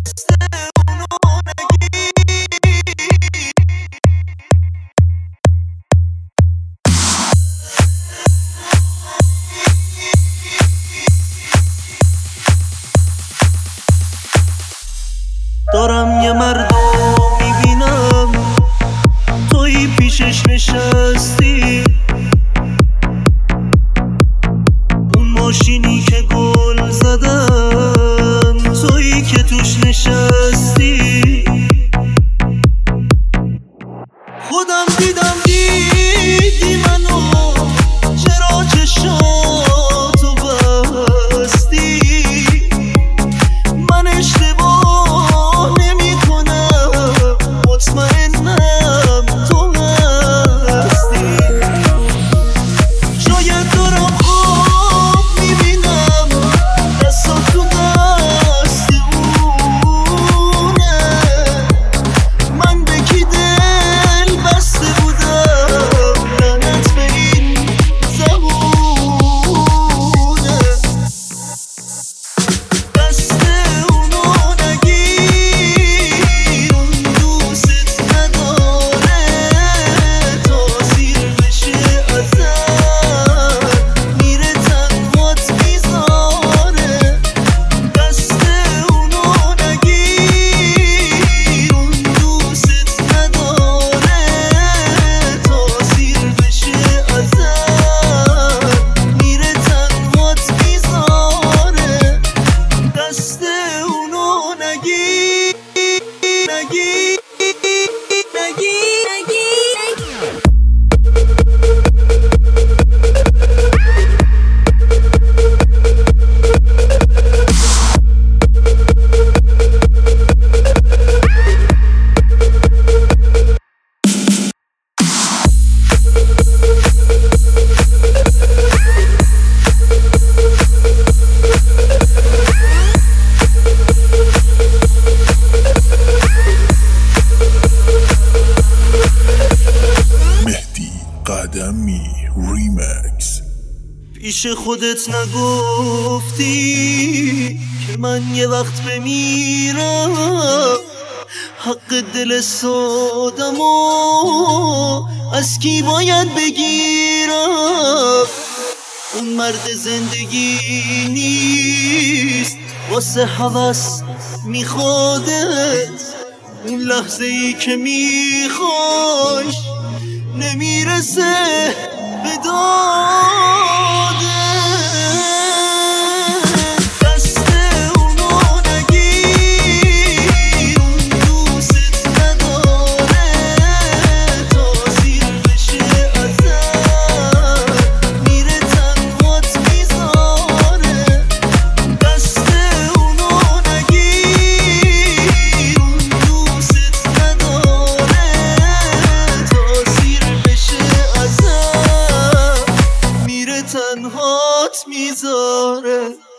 دارم یه مردو میبینم توی پیشش نشستی، اون ماشینی که گل زدن توی که توش نشستی. خودم دیدی منو، چرا چشاتو بستی؟ من اشتباه نمی کنم، مطمئنم تو هستی. شاید دارم خواب میبینم دستات تو دست اونه، من به کی دل بسته بودم، لعنت به این زبونه. دست اونو نگیر، اون دوست نداره، تاثیر بشه ازت میره تنهات میذاره. دست اونو نگیر، اون دوست نداره، تاثیر بشه ازت میره تنهات میذاره. دست اونو نگیر، نگیر، نگیر. مهدی قدمی ریمکس. پیش خودت نگفتی که من یه وقت بمیرم، حق دل سادمو از کی باید بگیرم؟ اون مرد زندگی نیست، واسه هوس میخوادت، اون لحظه ای که میخوایش نمیرسه به داده. دست اونو نگیر، اون دوست نداره، تاثیر بشه ازت میره تنهات میذاره. دست اونو نگیر، اون دوست نداره، تاثیر بشه ازت میره تنهات میذاره.